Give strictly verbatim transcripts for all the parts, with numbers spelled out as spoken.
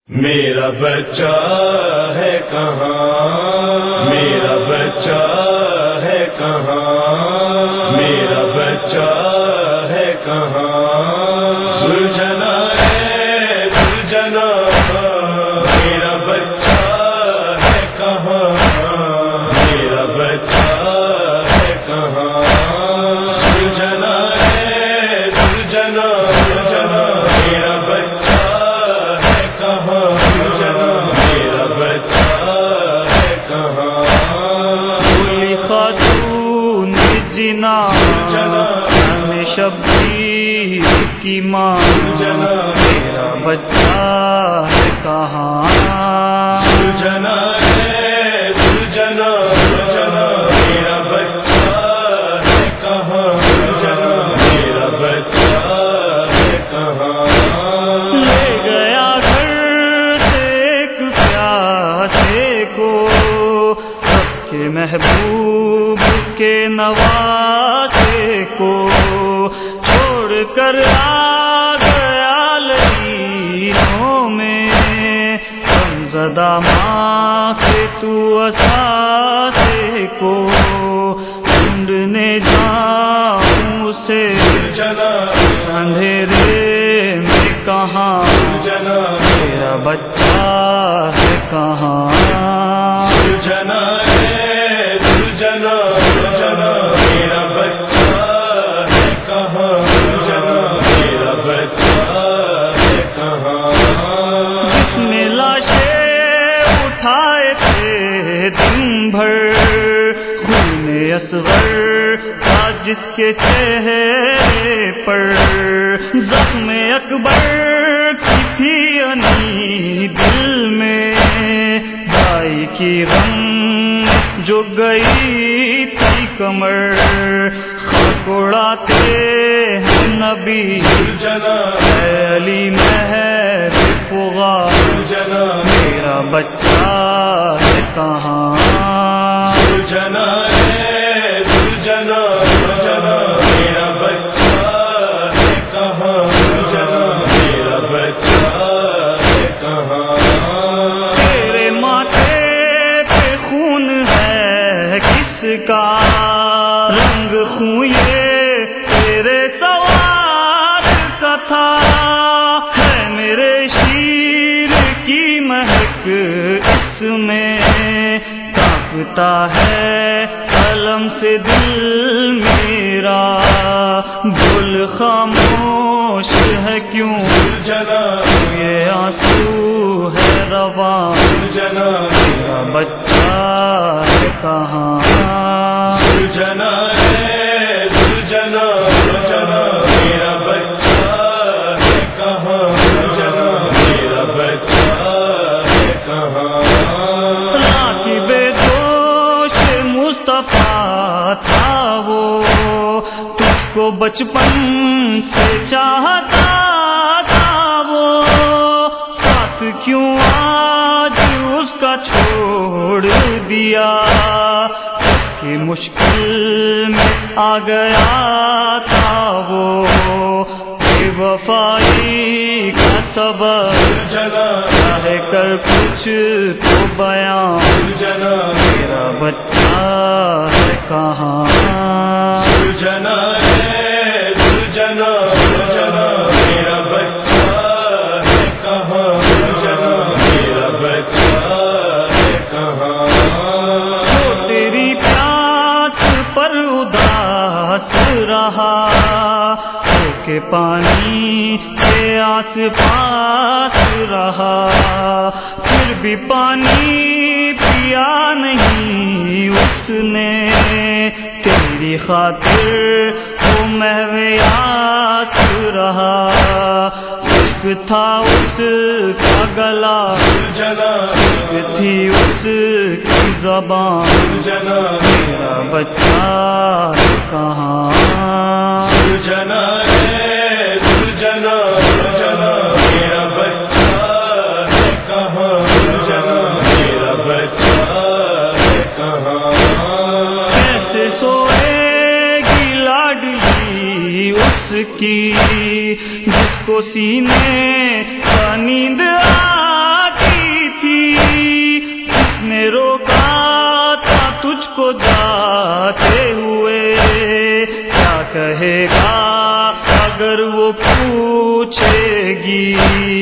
میرا بچہ ہے کہاں، میرا بچہ ہے کہاں، میرا بچہ ہے کہاں، سلجھنا ہے سلجھنا، میرا بچہ ہے کہاں، میرا بچہ ہے کہاں، سلجھنا ہے سلجھنا، سلجھنا، میرا بچہ ہے کہاں، سلجھنا، میرا بچہ ہے کہاں، بولی خاتون جنا میں شبیر کی ماں، میرا بچہ ہے کہاں، سلجھنا ہے سلجھنا، سلجھنا، میرا بچہ ہے کہاں، سلجھنا، میرا بچہ ہے کہاں، لے گیا گھر سے ایک پیاسے کو، رب کے محبوب کے نواسے کو، چھوڑ کر آ گیا لہیوں میں غمزدہ ماں کے تو اثاثے کو، ڈھونڈنے جاؤں اسے اس اندھیرے میں کہاں، میرا بچہ ہے کہاں، سلجھنا ہے سلجھنا، سلجھنا، میرا بچہ ہے کہاں، سلجھنا، میرا بچہ ہے کہاں، جس میں لاشیں اٹھائے تھے دن بھر، خون اصغر تھا جس کے چہرے پر، زخم اکبر کی تھی انی دل میں، بھائی کی غم جو گئی تھی کمر، خاک اڑاتے ہیں نبی اے علی مہر فغا، میرا بچہ ہے کہاں، سلجھنا ہے سلجھنا، سلجھنا، میرا بچہ ہے کہاں، سلجھنا، میرا بچہ ہے کہاں، تیرے ماتھے پہ خون ہے کس کا، رنگ خون یہ تیرے سوار کا تھا، ہے میرے شیر کی مہک اس میں، کانپتا ہے قلم سے دل میرا، بول خاموش ہے کیوں یہ آنسو ہے رواں، میرا بچہ ہے کہاں، سلجھنا ہے سلجھنا، سلجھنا، میرا بچہ ہے کہاں، سلجھنا، میرا بچہ ہے کہاں، راکب دوش مصطفیٰ تھا وہ، تجھ کو بچپن سے چاہتا تھا وہ، ساتھ کیوں آج اس کا چھوڑ دیا، کہ مشکل میں آ گیا تھا وہ، بے وفائی کا سبب چاہے کر کچھ تو بیان، میرا بچہ ہے کہاں، سلجھنا ہے سلجھنا، سلجھنا، میرا بچہ ہے کہاں، سلجھنا، میرا بچہ ہے کہاں، جو تیری پیاس پر اداس رہا، ہو کے پانی کے آس پاس رہا، پھر بھی پانی پیا نہیں اس نے، تیری خاطر وہ محو یاس رہا، عشق تھا اس کا گلا، عشق تھی اس کی زبان، میرا بچہ ہے کہاں، سلجھنا ہے سلجھنا، سلجھنا، میرا بچہ ہے کہاں، سلجھنا، میرا بچہ ہے کہاں، کیسے سوئے گی لاڈلی اس کی جس کو سینے کا نیند آ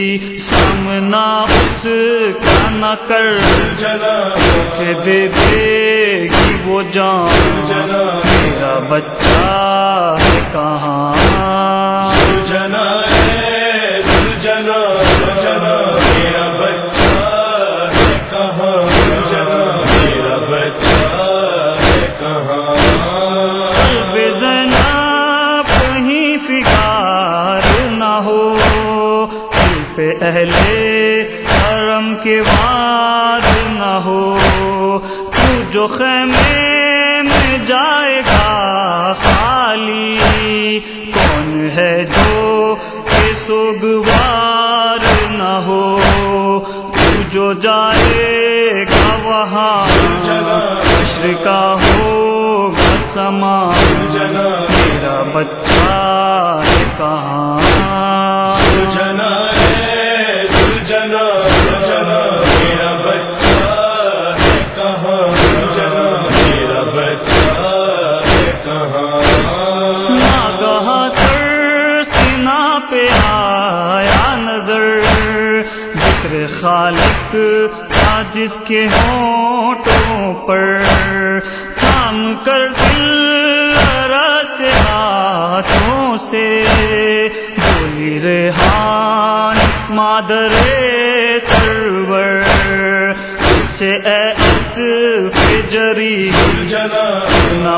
سامنا اس کا نہ کر کہ دے دے گی وہ جان میرا بچہ ہے کہاں جنا ہے جنا جنا میرا بچہ ہے کہاں جنا میرا بچہ ہے کہاں قلب زینب کہیں فکار نہ ہو دل پہ اہل حرم کے وار نہ ہو تو جو خیمے میں جائے گا خالی کون ہے جو کہ سوگوار نہ ہو تو جو جائے گا وہاں حشر کا ہوگا سما میرا بچہ ہے کہاں جنا ہے جنا جنا میرا بچہ ہے کہاں جنا میرا بچہ ہے کہاں ناگہاں سر سینا پہ آیا نظر ذکر خالق تھا جس کے ہونٹوں پر تھام کر دل راستے ہاتھوں سے بولی ریحان مادر سرور سے اے اسف جری نہ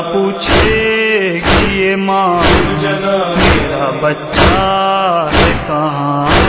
پوچھے کہ یہ ماں میرا بچہ ہے کہاں